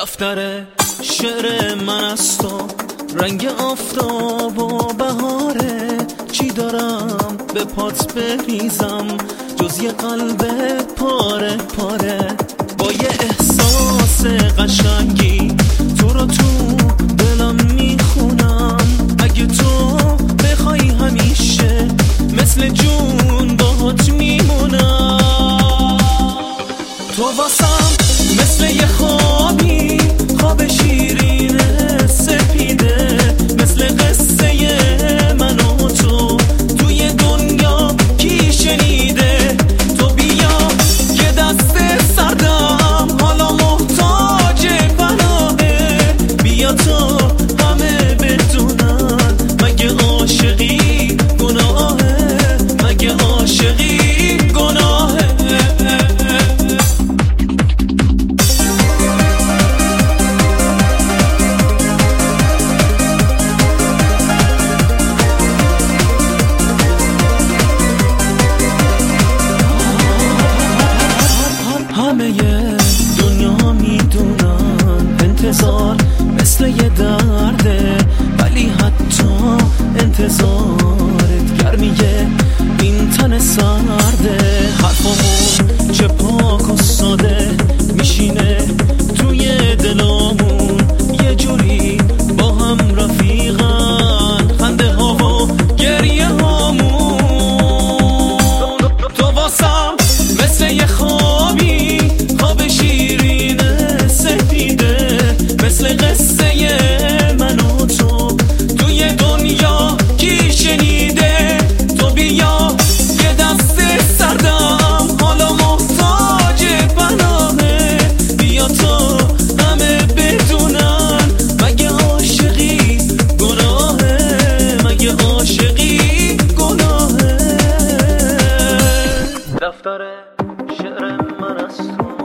دفتر شعر من است و رنگ آفتاب و بهاره. چی دارم به پات بریزم جز یه قلب پاره پاره، با یه احساس قشنگی تو رو تو دلم میخونم. اگه تو بخوای همیشه مثل جون باهات میمونم. تو واسم مثل یه خوابی، خواب شیرین سپیده، مثل قصه من و تو توی دنیا کی شنیده. تو بیا که دست سردم حالا محتاج پناهه، بیا تو همه بدونن مگه عاشقی گناهه، مگه عاشقی گناهه. همه دنیا میدونن انتظار مثل یه درده، ولی حتی انتظارت گرمیه این تن سرده. حرفامون چه پاک و ساده میشینه توی دلامون، یه جوری با هم رفیقن خنده ها و گریه هامون. تو واسم مثل یه خوابی، خواب شیرین سپیده، مثل قصه من و تو توی دنیا کی شنیده. تو بیا یه دست سردم حالا محتاج پناهه، بیا تو همه بدونن مگه عاشقی گناهه، مگه عاشقی گناهه. دفتر شعر من است